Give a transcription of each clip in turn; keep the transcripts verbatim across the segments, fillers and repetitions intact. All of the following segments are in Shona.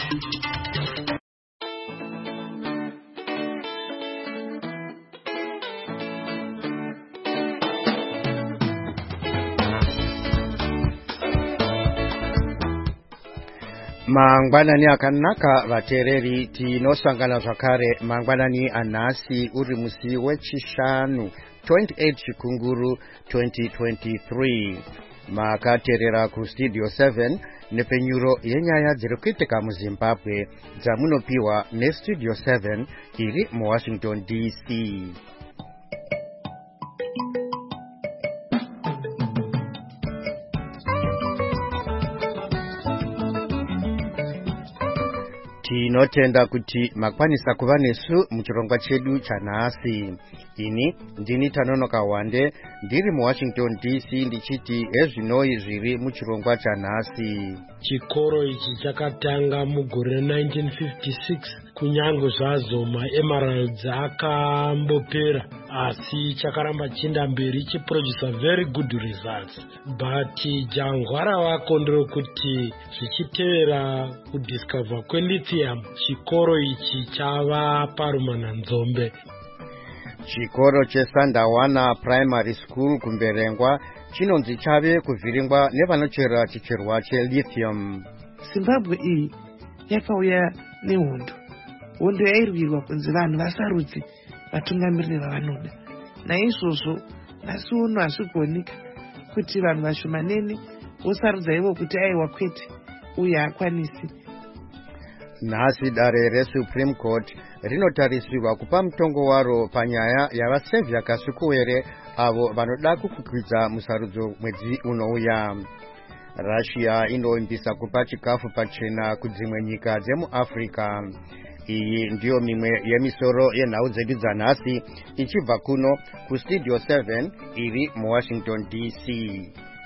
Mangwanani akanaka vatereri tinosangana zvakare mangwanani anhasi uri musi wechishanu twenty-eight chikunguru twenty twenty-three. Makaterera kustudio seven nepenyuro yenyaya dziri kuitika muZimbabwe dzamunopiwa nestudio seven iri muWashington D C. Tinotenda kuti makwanisa kuva nesu muchirongwa chedu chanhasi. Ini ndini Tanonoka Wande ndiri muWashington D C ndichiti ezvinoi zviri muchirongwa chanhasi. Chikoro ichi chakatanga mugore nineteen fifty-six kunyange zvazo maEmeralds akambopera asi chakaramba chinda mberi chiproducer very good results, but jangwara wako nderokuti zvichitevera kudiscover kwelithium chikoro ichi chava parumana nzombe. Chikoro cheSandawana Primary School kumberengwa chinonzi chave kuvhiringwa nevanochera chicherwa chelithium. Zimbabwe iyi yakauya nehondo. Hondo yairwirwa kunzi vanhu vasarudzi vatungamiriri vavanoda. Naizvozvo nhasi uno hazvikuoneka kuti vanhu vashomanene vosarudza ivo kuti aiwa kwete uye hakwanisi. Nhasi dare reSupreme Court rinotarisirwa kupa mutongo waro panyaya yavasevhya Kasikuwere avo vanoda kukwikwiza musarudzo mwedzi unouya. Russia inoimbisa kupa chikafu pachena kudzimwe nyika dzemuAfrica. Iyi ndiyo mimwe yemisoro yenhau dzedu dzanhasi ichibva kuno kustudio seven iri muWashington D C.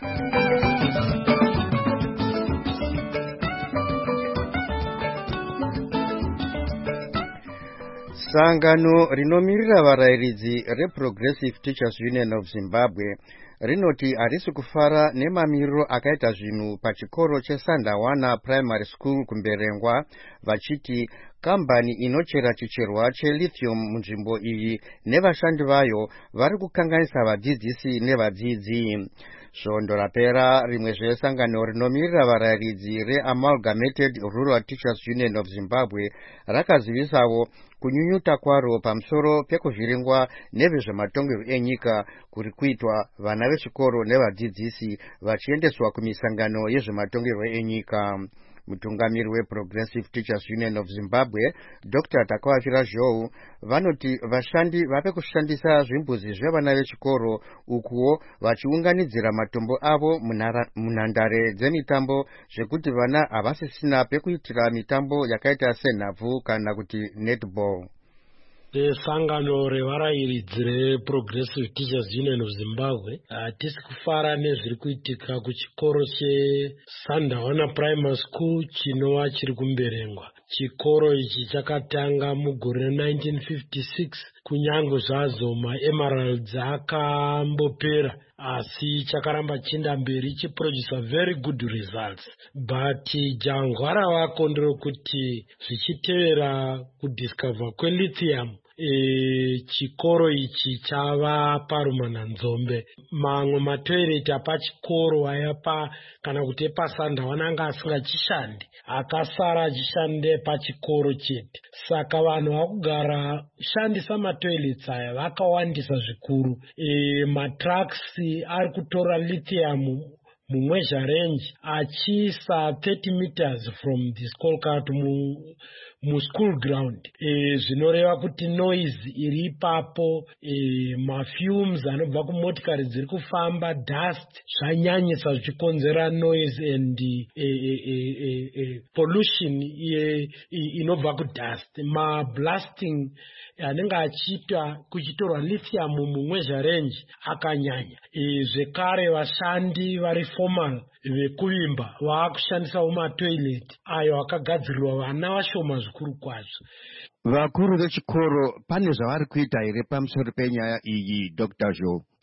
Sangano rinomirira varayiridzi reProgressive Teachers Union of Zimbabwe rinoti harisi kufara nemamiriro akaita zvinhu pachikoro cheSandawana Primary School kumberengwa, vachiti kambani inochera chicherwa chelithium munzvimbo iyi nevashandi vayo vari kukanganisa vadzidzisi nevadzidzi. Svondo rapera rimwe zvesangano rinomirira varayiridzi reAmalgamated Rural Teachers Union of Zimbabwe rakazivisawo kunyunyuta kwaro pamusoro pekuvhiringwa nevezvematongerwo enyika kuri kuitwa vana vechikoro nevadzidzisi vachiendeswa kumisangano yezvematongerwo enyika. Mutungamiri weProgressive Teachers Union of Zimbabwe Doctor Takawafira Zhou vanoti vashandi vape kushandisa zvimbuzi zvevana vechikoro ukuwo vachiunganidzira matombo avo munhandare dzemitambo zvekuti vana havasisina pekuitira mitambo yakaita senhabvu kana kuti netball. Sangano revarayiridzi reProgressive Teachers Union of Zimbabwe hatisi kufara nezviri kuitika kuchikoro cheSandawana Primary School chinova chiri kumberengwa. Chikoro ichi chakatanga mugore nineteen fifty-six kunyange zvazo maEmeralds akambopera asi chakaramba chinda mberi chiproducer very good results, but jangwara wako nderokuti zvichitevera kudiscover kwelithium E, chikoro ichi chava parumana nzombe. Mamwe matoireti apachikoro ayapa kana kuti epaSandawana anga asingachishandi, akasara achishande pachikoro chete. Saka vanhu vakugara shandisa matoireti aya vakawandisa zvikuru. E, matrucks ari kutora lithium mumwezha range achiisa thirty meters from the Skolkat mu muschool ground. E, zvinoreva kuti noise iri ipapo, e, mafumes anobva kumotikari dziri kufamba, dust zvanyanyisa zvichikonzera noise and e, e, e, e, e, pollution e, e, inobva kudust. Mablasting anenge achiitwa kuchitorwa lithium mumwezha range akanyanya. E, zvekare vashandi vari formal vekuvimba vakushandisawo matoileti ayo akagadzirirwa vana vashoma zvikuru kwazvo. Vakuru vechikoro pane zvavari kuita here pamusoro penyaya iyi, Doctor Zhou?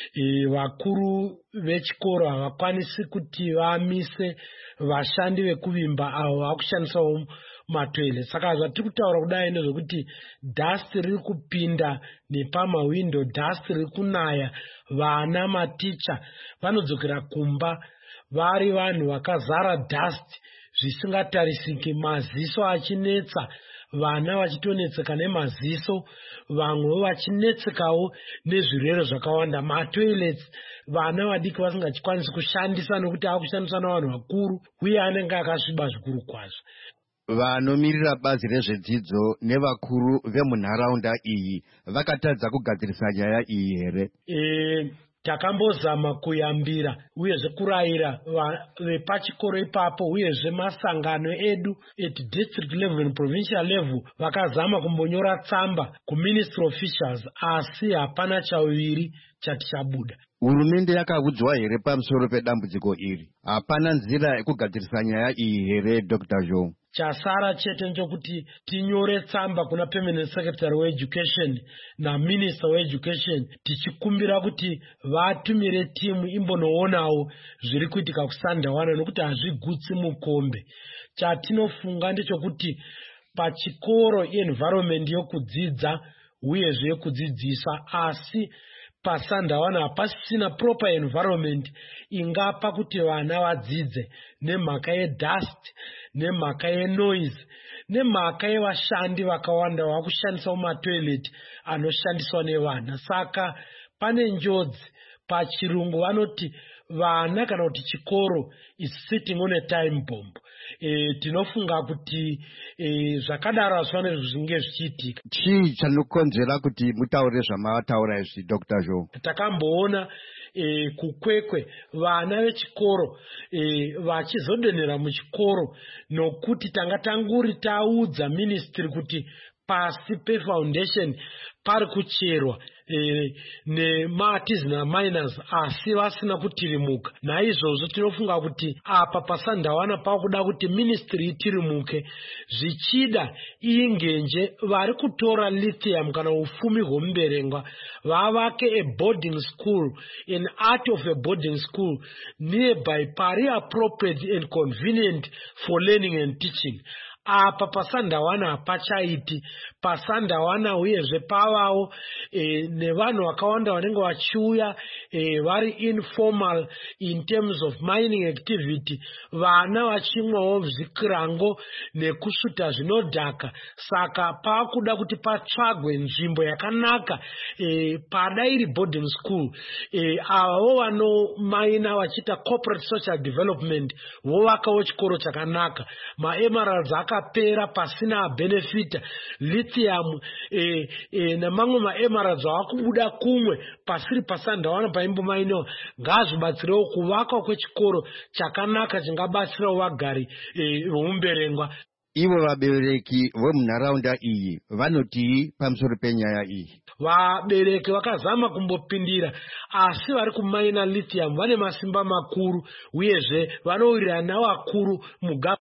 e, vakuru vechikoro havakwanisi kuti vamise vashandi vekuvimba avo vakushandisawo matoilet. Saka zvatiri kutaura kudai nezvekuti dust riri kupinda nepamawindo, dust riri kunaya, vana maticha vanodzokera kumba vari vanhu vakazara dust zvisingatarisiki, maziso achinetsa, vana vachitonetseka nemaziso, vamwe vachinetsekawo nezvirwere zvakawanda. Matoilets vana vadiki vasingachikwanisi kushandisa nokuti akushandiswa navanhu vakuru uye anenge akasviba zvikuru kwazvo. Vanomirira bazi rezvedzidzo nevakuru vemunharaunda iyi vakatadza kugadzirisa nyaya iyi here? E, takambozama kuyambira uyezve kurayira vepachikoro ipapo uyezve masangano edu at district level and provincial level vakazama kumbonyora tsamba kuministry officials, asi hapana chauviri chati chabuda. Hurumende yakaudzwa here pamusoro pedambudziko iri? Hapana nzira yekugadzirisa nyaya iyi here, Doctor Joe? Chasara chete nchokuti tinyore tsamba kuna permanent secretary weeducation na minister weeducation tichikumbira kuti vatumire timu imbonoonawo zviri kuitika kusandawana nokuti hazvigutsi mukombe. Chatinofunga ndechokuti pachikoro environment yokudzidza uyezve yokudzidzisa, asi pasandawana hapasina proper environment ingapa kuti vana vadzidze nemhaka yedust, nemhaka yenoise, nemhaka yevashandi vakawanda vakushandisa matoilet anoshandiswa nevana. Saka pane njodzi, pachirungu vanoti vana kana kuti chikoro is sitting on a time bomb. E, tinofunga kuti e, zvakadaro hazvifane zvinge zvichiitika. Chii chanokonzera kuti mutaure zvamataura izvi, Doctor Joe? Takamboona e, kukwekwe vana vechikoro e, vachizodonhera muchikoro nokuti tanga tanguri taudza ministry kuti pasi pefoundation pari kucherwa e, nematizina miners asi vasina kutirimuka. Naizvozvo tinofunga kuti apa pasandawana pakuda kuti ministry itirimuke, zvichida ingenje vari kutora lithium kana ufumi hwomuberengwa vavake a boarding school, an art of a boarding school nearby pari appropriate and convenient for learning and teaching. Apa pasandawana hapachaiti. Pasandawana uyezve pavawo e, nevanhu vakawanda vanenge vachiuya e, vari informal in terms of mining activity, vana vachimwawo zvikirango nekusvuta zvinodhaka. Saka pakuda kuti patsvagwe nzvimbo yakanaka e, pada iri boarding school e, avo vanomaina vachiita corporate social development vovakawo chikoro chakanaka. Maemeralds akapera pasina benefita, lithium e, e, namamwe maemeralds avakubuda kumwe pasiri pasandawana paimbomainiwa. Ngazvibatsirewo kuvakwa kwechikoro chakanaka chingabatsirawo vagari vomuberengwa. E, Ivo vabereki vemunharaunda iyi vanotii pamusoro penyaya iyi? Vabereki vakazama kumbopindira, asi vari kumaina lithium vane masimba makuru uyezve vanowirirana vakuru mugava.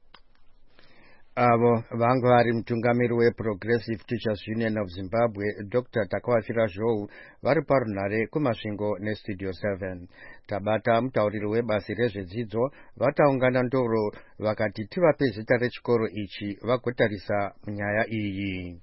Avo vanga vari mutungamiri weProgressive Teachers Union of Zimbabwe, Doctor Takawafira Joe, vari parunhare kumasvingo neStudio seven. Tabata mutauriri webasi rezvedzidzo vataungana ndoro vakati tivape zita rechikoro ichi vagotarisa nyaya iyi.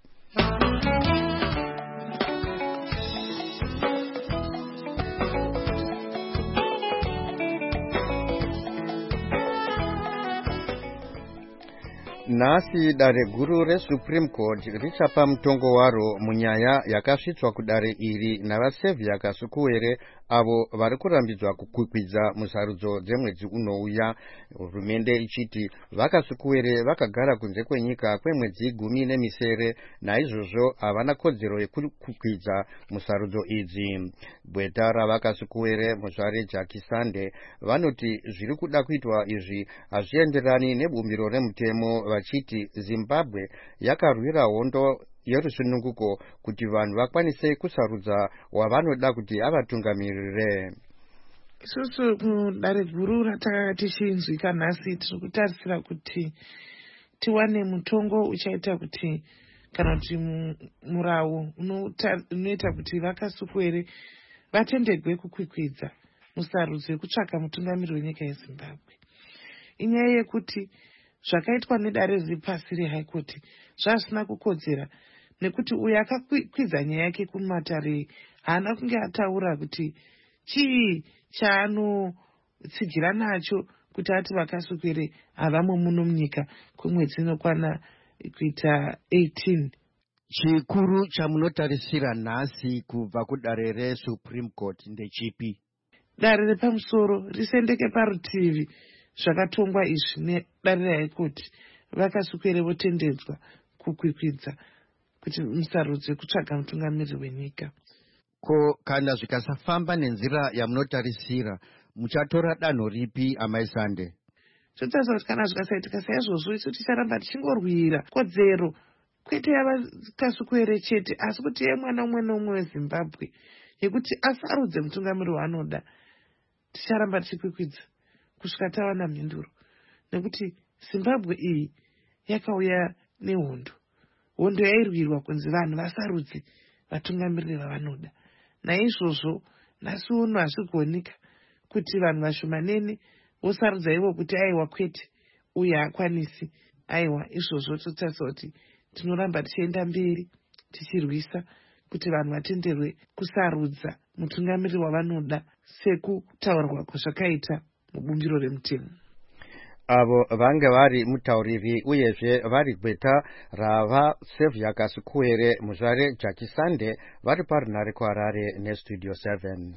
Nhasi dare guru reSupreme Court richapa mutongo waro munyaya yakasvitswa kudare iri navasevhia Kasukuwere avo vari kurambidzwa kukwikwidza musarudzo dzemwedzi unouya. Hurumende ichiti vaKasukuwere vakagara kunze kwenyika kwemwedzi gumi nemisere, naizvozvo havana kodzero yekukwikwidza musarudzo idzi. Bweta ravakaSukuwere muzvare Jackie Sande vanoti zviri kuda kuitwa izvi hazvienderani nebumbiro remutemo, vachiti Zimbabwe yakarwira hondo yerusununguko kuti vanhu vakwanise kusarudza wavanoda kuti avatungamirire. Isusu mudare guru ratakanga tichinzwika nhasi tiri kutarisira kuti tiwane mutongo uchaita kuti kana kuti murawo unoita kuti vaKasukuwere vatendegwe kukwikwidza musarudzo yekutsvaka mutungamiri wenyika yeZimbabwe. Inyaya yekuti zvakaitwa nedare riri pasi reHigh Court zvazvisina kukodzera, nekuti uyo akakwidza nyaya yake kumatare haana kunge ataura kuti chii chaanotsigira nacho kuti ati vakaswekere havamo muno munyika kwemwedzi inokwana kuita eighteen. Chikuru chamunotarisira nhasi kubva kudare reSupreme Court ndechipi? Dare repamusoro risendeke parutivi zvakatongwa izvi nedare reHigh Court vakaswekere votendedzwa kukwikwidza kuti musarudzo yekutsvaga mutungamiri wenyika. Ko kana zvikasafamba nenzira yamunotarisira muchatora danho ripi amaisande? Totarisira kuti kana zvikasaitika saizvozvo isu ticharamba tichingorwira kodzero kwete yavakaswekere chete asi kuti yemwana umwe neumwe weZimbabwe yekuti asarudze mutungamiri waanoda. Ticharamba tichikwikwidza kusvika tawana mhinduro, nekuti Zimbabwe iyi yakauya nehondo. Hondo yairwirwa kunzi vanhu vasarudze vatungamiriri vavanoda. Naizvozvo nhasi uno hazvigonika kuti vanhu vashomanene vosarudza ivo kuti aiwa kwete uye haakwanisi. Aiwa, izvozvo totarisira kuti tinoramba tichienda mberi tichirwisa kuti vanhu vatenderwe kusarudza mutungamiri wavanoda sekutaurwa kwazvakaita mubumbiro remutemo. Avo vange vari mutauriri uyezve vari gweta rava Sevia Kasikuwere muzvare Jakisande vari parunhare kuHarare neStudio seven.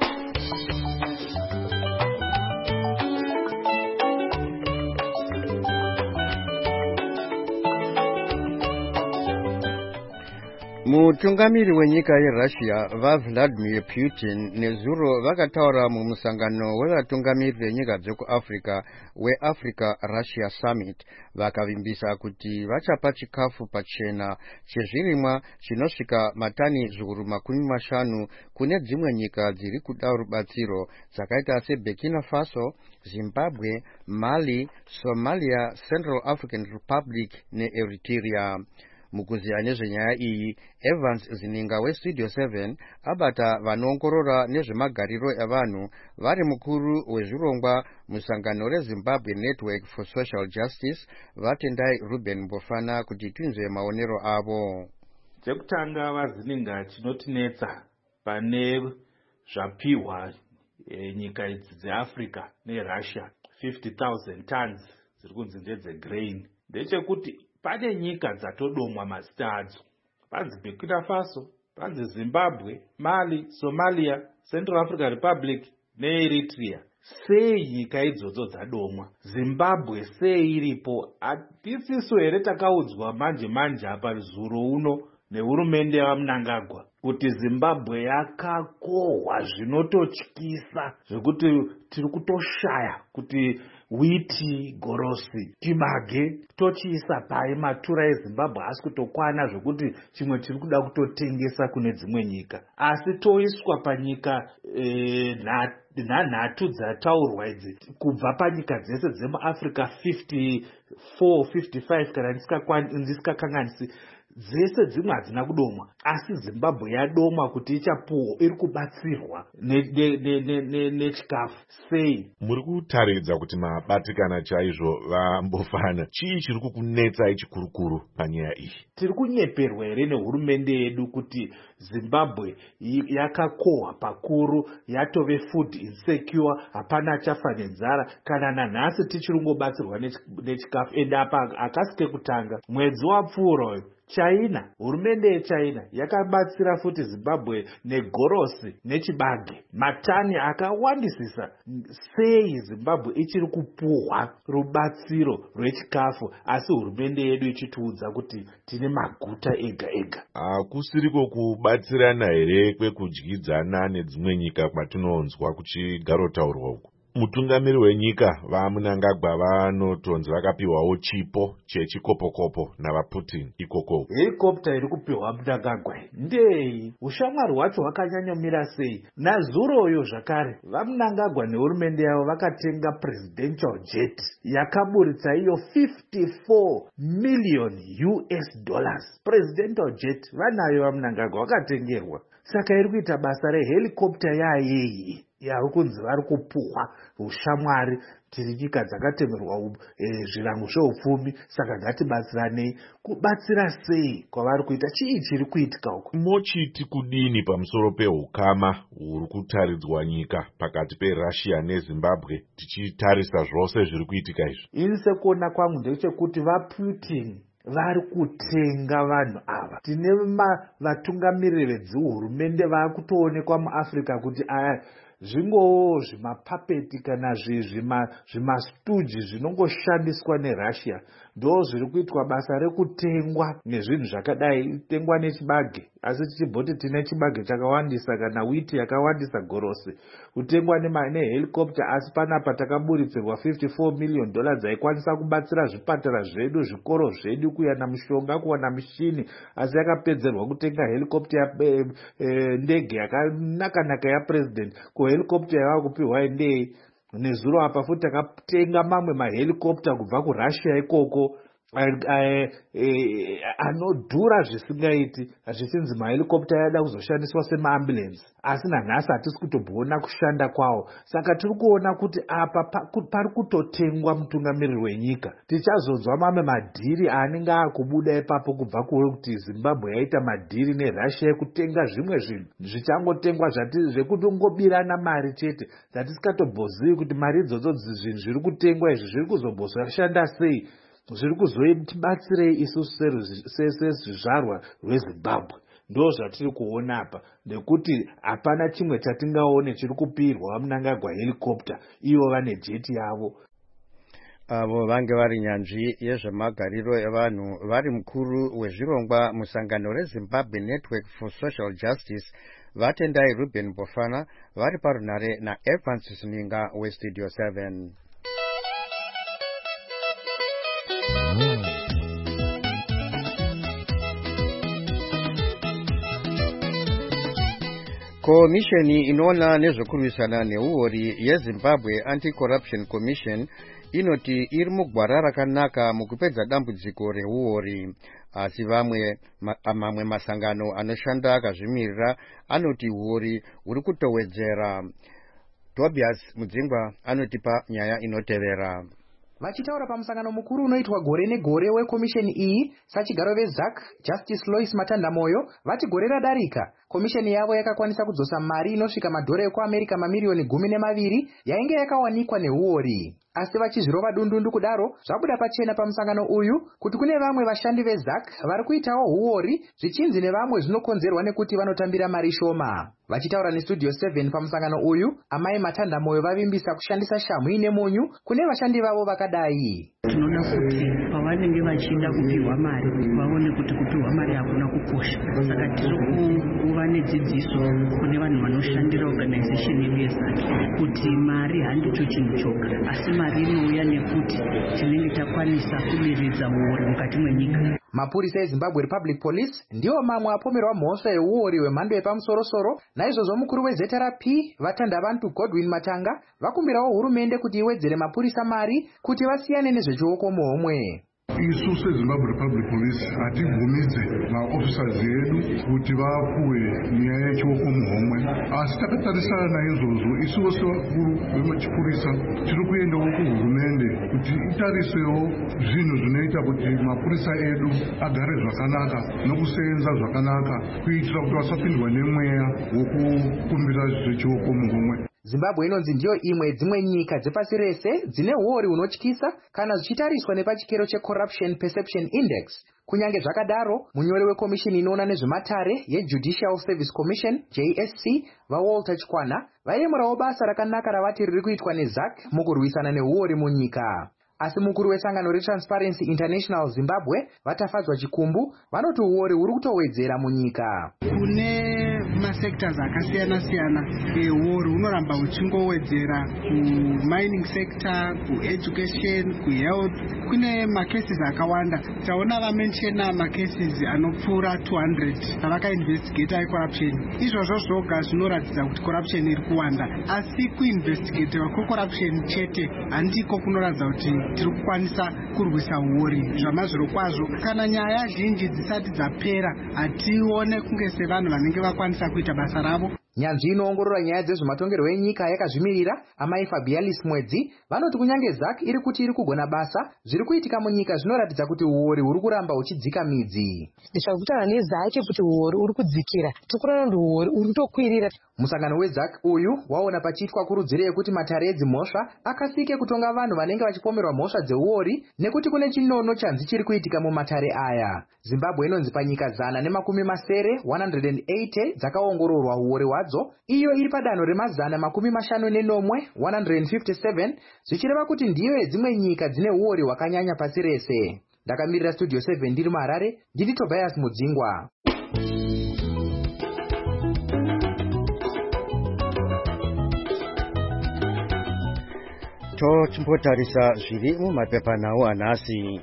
Mutungamiri wenyika yeRussia vaVladimir Putin nezuro vakataura mumusangano wevatungamiri venyika dzekuAfrica weAfrica Russia Summit vakavimbisa kuti vachapa chikafu pachena chezvirimwa chinosvika matani zviuru makumi mashanu kune dzimwe nyika dziri kuda rubatsiro dzakaita seBurkina Faso, Zimbabwe, Mali, Somalia, Central African Republic neEritrea. Mukuziya nezvenyaya iyi, Evans Zininga weStudio seven abata vanoongorora nezvemagariro evanhu vari mukuru wezvirongwa musangano reZimbabwe Network for Social Justice vatendai Ruben Mbofana kuti tinzwe maonero avo. Chekutanga vaZininga chinotinetsa pane zvapihwa e, nyika idzi dzeAfrica neRussia fifty thousand tons dziri kunzi ndedzegrain ndechekuti pane nyika dzatodomwa mazita adzo. Panzi Burkina Faso, panzi Zimbabwe, Mali, Somalia, Central African Republic neEritrea. Sei nyika idzodzo dzadomwa? Zimbabwe sei iripo? Hatisiso here takaudzwa manje manje apa zuro uno nehurumende yaMnangagwa kuti Zimbabwe yakakohwa zvinototyisa zvekuti tiri kutoshaya kuti witi, gorosi, chibage tochiisa pai matura eZimbabwe asi kutokwana zvekuti chimwe tiri kuda kutotengesa kune dzimwe nyika. Asi toiswa panyika e, nhanhatu dzataurwa idzi kubva panyika dzese dzemuAfrica fifty-four fifty-five kana ndisikakanganisi dzese dzimwe hadzina kudomwa, asi Zimbabwe yadomwa kuti ichapuwa, iri kubatsirwa nechikafu. Sei? Muri kutaridza kuti mabatikana chaizvo vaMbofana, chii chiri kukunetsai chikurukuru panyaya iyi? Tiri kunyeperwa here nehurumende yedu kuti Zimbabwe yakakohwa pakuru, yatove food insecure, hapana achafa nenzara, kana nanhasi tichiri kungobatsirwa nechikafu. Ende apa akasike kutanga mwedzi wapfuura uyu China, hurumende yeChina yakabatsira futi Zimbabwe negorosi nechibage matani akawandisisa. Sei Zimbabwe ichiri kupuhwa rubatsiro rwechikafu asi hurumende yedu ichitiudza kuti tine maguta ega ega? Hakusiriko kubatsirana here kwekudyidzana nedzimwe nyika kwatinonzwa kuchigarotaurwa uku? Mutungamiri wenyika vaMnangagwa vanotonzi vakapiwawo chipo chechikopokopo navaPutin ikoko. Helikopta iri kupiwa Mnangagwa ndei? Ushamwari hwacho hwakanyanyomira sei? Nazuroyo zvakare vaMnangagwa nehurumende yavo vakatenga presidential jet yakaburitsa iyo fifty-four million U S dollars. Presidential jet vanayo vaMnangagwa, vakatengerwa. saka iri kuita basa rehelicopter yayeye yari kunzi vari kupuhwa ushamwari tiri nyika dzakatemerwa zvirango zveupfumi saka ngatibatsiranei. Kubatsira sei kwavari kuita? chii chiri kuitika uko? Mochiti kudini pamusoro peukama huri kutaridzwa nyika pakati peRussia neZimbabwe tichitarisa zvose zviri kuitika izvi? Ini sekuona kwangu ndechekuti vaPutin vari kutenga vanhu ava. Tine vatungamiriri vedzihurumende vari kutoonekwa muAfrica kuti aya zvingowo zvimapapeti kana zvimastudzi zvinongoshandiswa neRussia ndo zviri kuitwa basa rekutengwa nezvinhu zvakadai, tengwa nechibage. Asi tichibhoti tine chibage chakawandisa kana witi yakawandisa gorosi, kutengwa nehelicopter. Asi panapa takaburitsirwa fifty-four million dollars dzaikwanisa kubatsira zvipatara zvedu, zvikoro zvedu, kuyana mishonga, kuwana mishini. Asi yakapedzerwa kutenga helicopter ndege yakanaka-naka yapresident. Ko helicopter yava kupiwa ndei? Nezuro apa futi takatenga mamwe mahelicopter kubva kuRussia ikoko anodhura zvisingaiti, zvichinzi mahelicopter yada kuzoshandiswa semaambulance. Asi nanhasi hatisi kutoona kushanda kwawo. Saka tiri kuona kuti apa pari kutotengwa mutungamiriri wenyika. Tichazonzwa mamwe madhiri anenge akubuda ipapo kubva kuti Zimbabwe yaita madhiri neRussia ekutenga zvimwe zvinhu zvichangotengwa zvekutongobirana mari chete, dzatisikatombozii kuti mari idzodzo zvinhu zviri kutengwa izvi zviri kuzombosashanda sei, zviri kuzotibatsirei isusu sezvizvarwa rweZimbabwe. Ndo zvatiri kuona apa, ndekuti hapana chimwe chatingaone chiri kupirwa Mnangagwa helicopter, ivo vane jeti yavo. Avo vange vari nyanzvi yezvemagariro evanhu vari mukuru wezvirongwa musangano reZimbabwe Network for Social Justice vatendai Ruben Bofana vari parunhare naEvans Sininga weStudio seven. Komisheni inoona nezvekurwisana neuori yeZimbabwe Anti-Corruption Commission inoti iri mugwara rakanaka mukupedza dambudziko reuori. Asi vamwe mamwe masangano anoshanda akazvimirira anoti uori huri kutowedzera. Tobias Mudzingwa anotipa nyaya inotevera. Vachitaura pamusangano mukuru unoitwa gore negore wekomisheni iyi, sachigaro veZAC Justice Lois Matandamoyo vati gore radarika komisheni yavo yakakwanisa kudzosa mari inosvika madhora ekuAmerika mamiliyoni gumi nemaviri yainge yakawanikwa neuori. Asi vachizvirova dundundu kudaro, zvabuda pachena pamusangano uyu kuti kune vamwe vashandi veZAC vari kuitawo uori, zvichinzi nevamwe zvinokonzerwa nekuti vanotambira mari shoma. Vachitaura neStudio seven pamusangano uyu, amai Matandamoyo vavimbisa kushandisa shamhu ine munyu kune vashandi vavo vakadai. Tinoda kuti pavanenge vachida kupiwa mari vaone kuti kupiwa mari hakuna kukosha. Saka tiri kuva nedzidziso kune vanhu vanoshandira organization yedu yeZAC kuti mari handicho chinhu choga, asi mari inouya nekuti tinenge takwanisa kuderedza uori mukati mwenyika. Mapurisa eZimbabwe Republic Police ndiwo mamwe apomerwa mhosva yeuori hwemhando yepamusoro-soro. Naizvozvo mukuru weZRP Vatandavantu Godwin Matanga vakumbirawo hurumende kuti iwedzere mapurisa mari kuti vasiyane nezvechioko muhomwe. Isu seZimbabwe Republic Police hatibvumidze maofficers edu kuti vapuwe nyaya yechioko muhomwe. Asi takatarisana naizvozvo isuwo sevakuru vemachipurisa tiri kuendawo kuhurumende kuti itarisewo zvinhu zvinoita kuti mapurisa edu agare zvakanaka nokusenza zvakanaka kuitira kuti vasapindwa nemweya wokukumbira zvechioko muhomwe. Zimbabwe inonzi ndiyo imwe dzimwe nyika dzepasi rese dzine uori hunotyisa kana zvichitariswa nepachikero cheCorruption Perception Index. Kunyange zvakadaro, munyori wekomishini inoona nezvematare yeJudicial Service Commission J S C vaWalter Chikwana vaiyemurawo basa rakanaka ravati riri kuitwa neZAC mukurwisana neuori munyika. Asi mukuru wesangano reTransparency International Zimbabwe vatafadzwa chikumbu vanoti uori huri kutowedzera munyika. Kune masectors akasiyana siyana euori hunoramba huchingowedzera, kumining sector, kueducation, kuhealth. Kune macases akawanda. Taona vamenshena macases anopfuura two hundred avakainvestigate icorruption. Izvozvo zvoga zvinoratidza kuti corruption iri kuwanda. Asi kuinvestigate kwa corruption chete handiko kunoratidza kuti tiri kukwanisa kurwisa uori zvamazviro kwazvo. Kana nyaya zhinji dzisati dzapera hatione kunge sevanhu vanenge vakwanisa kuita basa ravo. Nyanzvi inoongorora nyaya dzezvematongerwo enyika yakazvimirira amai Fabialis Mwedzi vanoti kunyange Z A C iri kuti iri kugona basa, zviri kuitika munyika zvinoratidza kuti uori huri kuramba huchidzika midzi. Zvakutaura neZ A C kuti uori uri kudzikira, tikuona kuti uori uri kutokwirira. Musangano we Z A C uyu waona pachiitwa kurudziro yekuti matare edzimhosva akasike kutonga vanhu vanenge vachipomerwa mhosva dzeuori nekuti kune chinono chanzi chiri kuitika mumatare aya. Zimbabwe inonzi panyika zana nemakumi masere one hundred eighty dzakaongororwa uori hwadzo, iyo iri padanho remazana makumi mashanu nenomwe one hundred fifty-seven, zvichireva kuti ndiyo yedzimwe nyika dzine uori hwakanyanya pasi rese. Ndakamirira Studio seven ndiri muHarare, ndini Tobias Mudzingwa. Tochimbotarisa zviri mumapepanhau anhasi.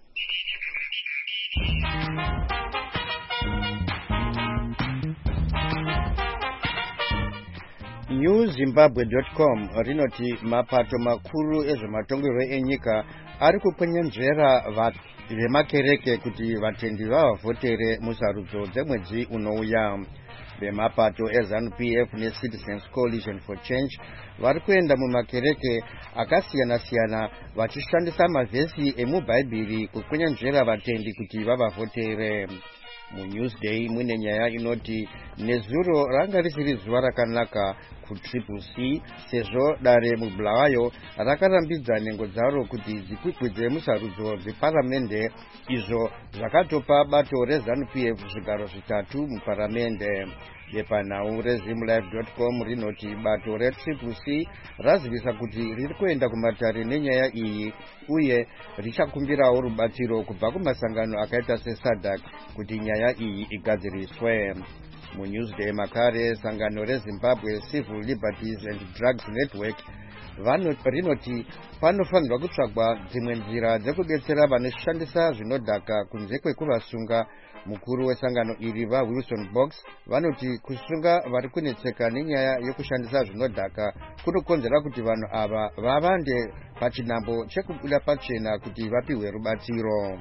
new zimbabwe dot com rinoti mapato makuru ezvematongerwo enyika ari kukwenenzvera vemakereke kuti vatendi vavavhotere musarudzo dzemwedzi unouya. Vemapato eZANU P F neCitizens Coalition for Change vari kuenda mumakereke akasiyana-siyana vachishandisa mavhesi emubhaibheri kukwenenzvera vatendi kuti vavavhotere. MuNewsDay mune nyaya inoti nezuro ranga risiri zuva rakanaka kuTriple C sezvo dare muBulawayo rakarambidza nhengo dzaro kuti dzikwikwidze musarudzo dzeparamende, izvo zvakatopa bato reZANU P F zvigaro zvitatu muparamende. Bepanhau reZimlife dot com rinoti bato reTriple C razivisa kuti riri kuenda kumatare nenyaya iyi uye richakumbirawo rubatsiro kubva kumasangano akaita seSADC kuti nyaya iyi igadziriswe. MuNewsDay makare sangano reZimbabwe Civil Liberties and Drugs Network rinoti panofanirwa kutsvagwa dzimwe nzira dzekudetsera vanoshandisa zvinodhaka kunze kwekuvasunga. Mukuru wesangano iri vaWilson Box vanoti kusunga vari kunetseka nenyaya yekushandisa zvinodhaka kunokonzera kuti vanhu ava vavande pachinambo chekubuda pachena kuti vapiwe rubatsiro.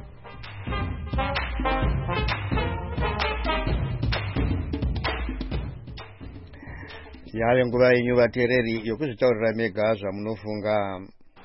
Yayo nguva yenyu vateereri yokuzvitaurira mega zvamunofunga.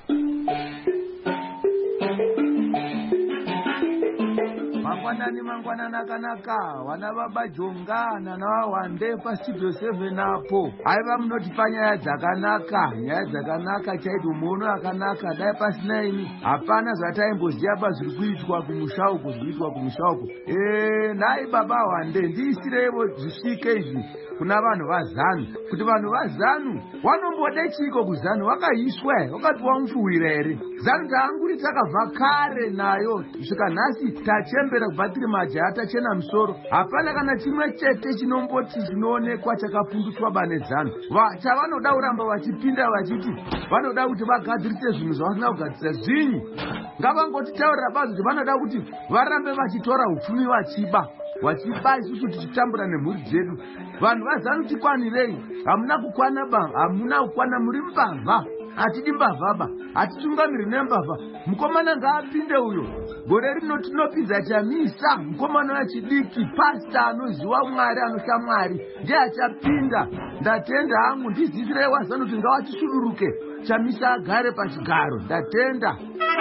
Mangwanani mangwanani akanaka, wana baba Jonga nana wawande pa Studio seven apo. Aiva munoti panyaya dzakanaka, nyaya dzakanaka chaidzo muono akanaka dai pasina ini. Hapana zvataimboziva zviri kuitwa kumushauko, zviri kuitwa kumushauko. Eh, nai baba wande ndiisirevo zvisvike izvi kuna vanhu vaZANU kuti vanhu vaZANU wanombode chiko kuZANU wakaiswe wakatiwa mfuwira ere. ZANU taanguri takabva kare nayo svika nhasi tachembera kubva tiri majaya tachena musoro. Hapana kana chimwe chete chinomboti chinoonekwa chakapunduswa bane ZANU. Chavanoda kuramba vachipinda vachiti vanoda kuti vagadzirise zvinhu zvavasina kugadzirisa zvinyi. Ngavangotitaurira basi kuti vanoda kuti varambe vachitora hupfumi vachiba wachiba isusu tichitambura nemhuri dzedu. Vanhu vaZANU tikwanirei? Hamuna kukwana ba, hamuna kukwana, muri mbavha. Hatidi mbavha, hatitungamiri nembavha. Mukomana ngaapinde uyo. Gore rino tinopinza chamisa mukomana wachidiki, pasta anoziva Mwari, anosha Mwari, ndiye achapinda. Ndatenda hangu ndizisirei waZANU kuti ngawachisuduruke chamisa agare pachigaro. Ndatenda.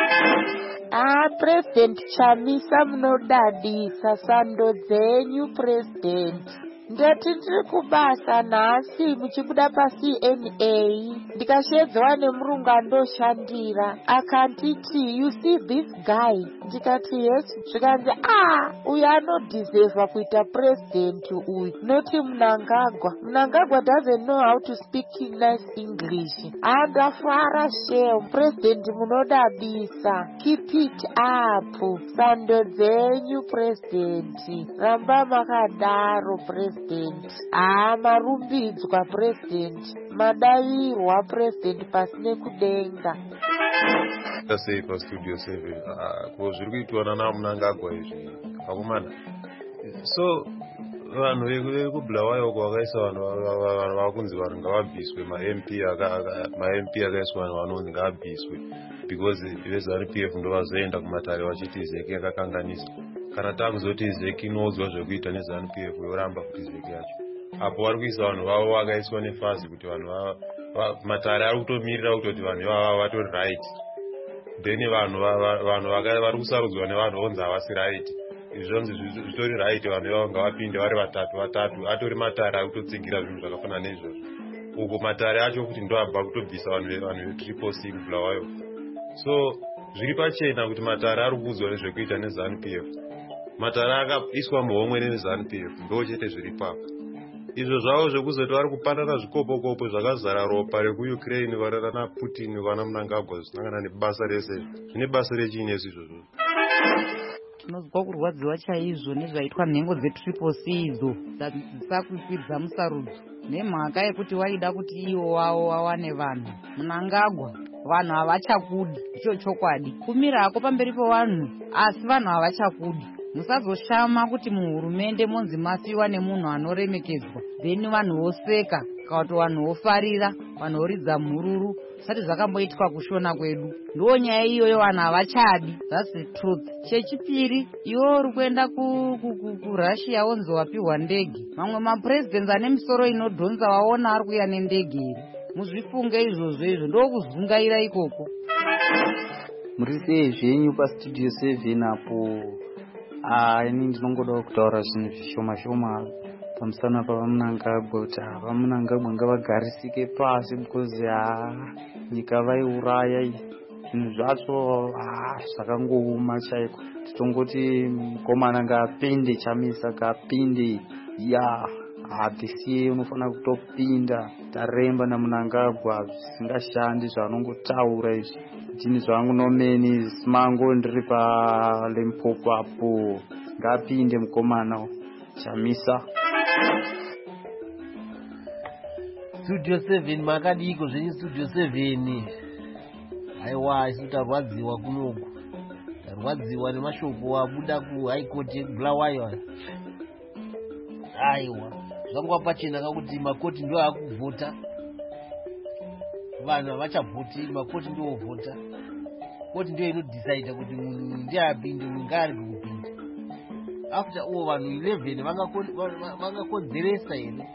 Ah, President Chamisa munodadisa sando dzenyu President. Ndati ndiri kubasa nhasi muchibuda paC N A ndikashedzwa nemurungu andoshandira akanditi you see this guy, ndikati yes, zvikanzi ah uyu anodhiserva kuita president uyu, noti Mnangagwa. Mnangagwa doesn't know how to speak nice English. Andafara shem, president munodadisa, keep it up, sando dzenyu president, ramba makadaro president. Ah, marumbidzwa president, madairwa president pasine kudenga. Sei pa Studio seven ko zviri kuitwa nana Mnangagwa izvi akomana. So vanhu vekubulawayo uko vakaisa vanhu vakunzi vanhu ngavabviswe ma-M P ma-M P akaiswa vanhu vanonzi ngavabviswe because vezanu P F ndo vazoenda kumatare vachiti zeki yakakanganisa. Kana takuzoti zeki inoudzwa zvekuita nezanu P F yoramba kuti zeki yacho apo vari kuisa vanhu vavo vakaiswa nefazi kuti vanhu matare ari kutomirira kutoti vanhu ivava vatori right, then vanhu vanhu vari kusarudzwa nevanhu vonzi havasi right. Izvonzi zvitori right vanhu ivavo ngavapinde vari vatatu vatatu atori matare ari kutotsigira zvinhu zvakafanana neizvozvo uko matare acho kuti ndo abva kutobvisa vanhu vetriple C kubulawayo. So zviri pachena kuti matare ari kuudzwa nezvekuita nezanu P F. Matare akaiswa muhomwe nezanu P F ndo chete zviri papo. Izvo zvavo zvekuzoti vari kupanana zvikopokopo zvakazara ropa rekuukraine varana Putin vana Mnangagwa zvisinangana nebasa rese zvine basa rechii nesu izvozvo. Tinozwa kurwadziwa chaizvo nezvaitwa nhengo dzetriple C idzo dzisakwikwiridza musarudzo nemhaka yekuti waida kuti iwo wavo wawane vanhu. Mnangagwa vanhu havachakudi, icho chokwadi. Kumira hako pamberi pevanhu asi vanhu havachakudi. Musazoshama kuti muhurumende monzi masiwa nemunhu anoremekedzwa then vanhu voseka kana kuti vanhu vofarira vanhu voridza mhururu sati zvakamboitwa kushona kwedu. Ndo nyaya iyoyo vanhu havachadi. That's the truth. Chechipiri, iwo uri kuenda kuRussia wonzi wapiwa ndege. Mamwe mapresidents ane misoro inodhonza waona ari kuya nendege iri. Muzvifunge izvozvo izvo ndokuzvungaira ikoko. Muri sei zvenyu pastudio seven apo? Ah, ini ndinongoda kutaura zvinhu zvishoma shoma pamusana pavamunangagwa kuti vamunangagwa ngavagarisike pasi because nyika vaiuraya zvinhu zvacho zvakangouma chaiko. Titongoti mukomana ngapinde Chamisa ngapinde ya hatisiye unofanira kutopinda taremba namunangagwa zvisingashandi zvaanongotaura izvi. Ndini zvangu nomeni simango ndiri paLimpopo apo ngapinde mukomana Chamisa. Studio seven makadiko zvenyu Studio seven. Aiwa isu tarwadziwa kunoku. Tarwadziwa nemashoko abuda ku High Court yeBulawayo. Aiwa zvangwa pachena kakuti makoti ndio akuvhota. Vanhu havachavhoti, makoti ndio ovhota. Koti ndio inodecide kuti munhu ndiye apinde ngari kupinda. After all vanhu eleven vangakonzeresa ine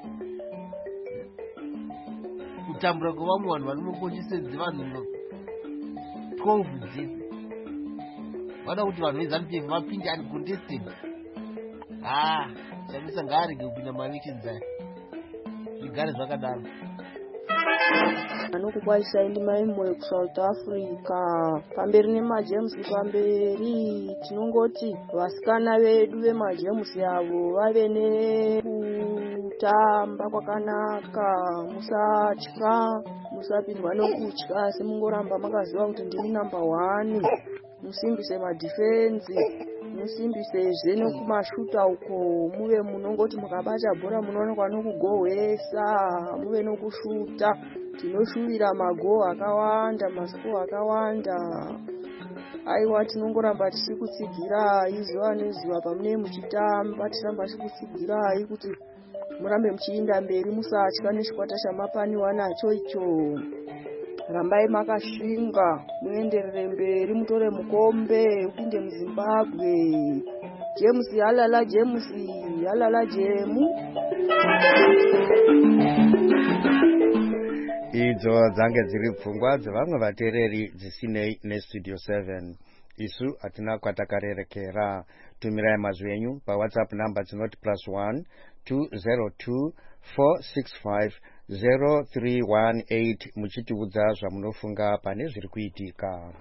kutambura kwevamwe vanhu vanomukonjesedze vanhu twelve dzese. Vada kuti vanhu vezanu P F vapinde uncontested. Ah, Chamisa ngaarege kupinda ma-elections aya. Zvigare zvakadaro. Anokukwaisa ndi maimwe ku South Africa pamberi nemajames pamberi tinongoti vasikana vedu vemajames yavo vave nekutamba kwakanaka, musatya musapindwa nokutya asi mungoramba makaziva kuti ndini number one. Musimbise madefense, musimbise zvene kumashuta uko, muve munongoti mukabata bhora munoonekwa nokugohwesa, muve nokushuta. Tinoshuvira mago akawanda, masiko akawanda. Aiwa tinongoramba tichikutsigirai zuva nezuva pamune muchitamba, tiramba tichikutsigirai kuti murambe muchiinda mberi musatya nechikwata chamapaniwa nacho icho. Rambai makashinga, muenderere mberi, mutore mukombe, upinde muZimbabwe. James halala James, halala Jemu. Idzo dzange dziri pfungwa dzevamwe vateereri dzisinei neStudio seven. Isu hatina kwatakarerekera. Tumirai mazwi enyu paWhatsApp number dzinoti plus one two zero two four six five zero three one eight muchitiudza zvamunofunga pane zviri kuitika.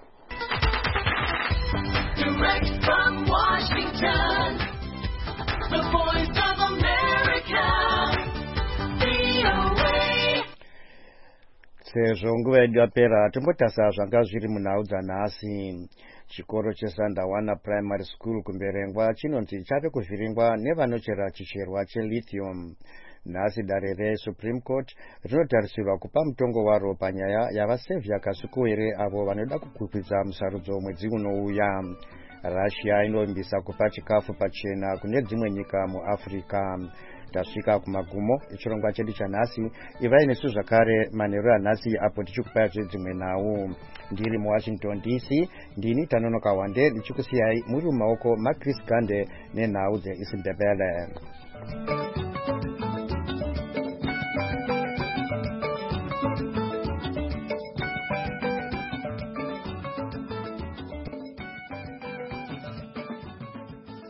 Direct from Washington, the voice of America, V O A. Sezvo nguva yedu yapera tombotasa zvanga zviri munhau dzanhasi. Chikoro cheSandawana Primary School kumberengwa chinonzi chave kuvhiringwa nevanochera chicherwa chelithium. Nhasi dare reSupreme Court rinotarisirwa kupa mutongo waro panyaya yavasevhi yakasvikuwere avo vanoda kukwikwiza musarudzo mwedzi unouya. Russia inovimbisa kupa chikafu pachena kune dzimwe nyika muAfrica. Tasvika kumagumo echirongwa chedu chanhasi. Ivai nesu zvakare manheru anhasi apo tichikupai dzimwe nhau. Ndiri muWashington D C ndini Tanonoka Wande ndichikusiyai muri mumaoko maChris Gande nenhau dzeIsindebele.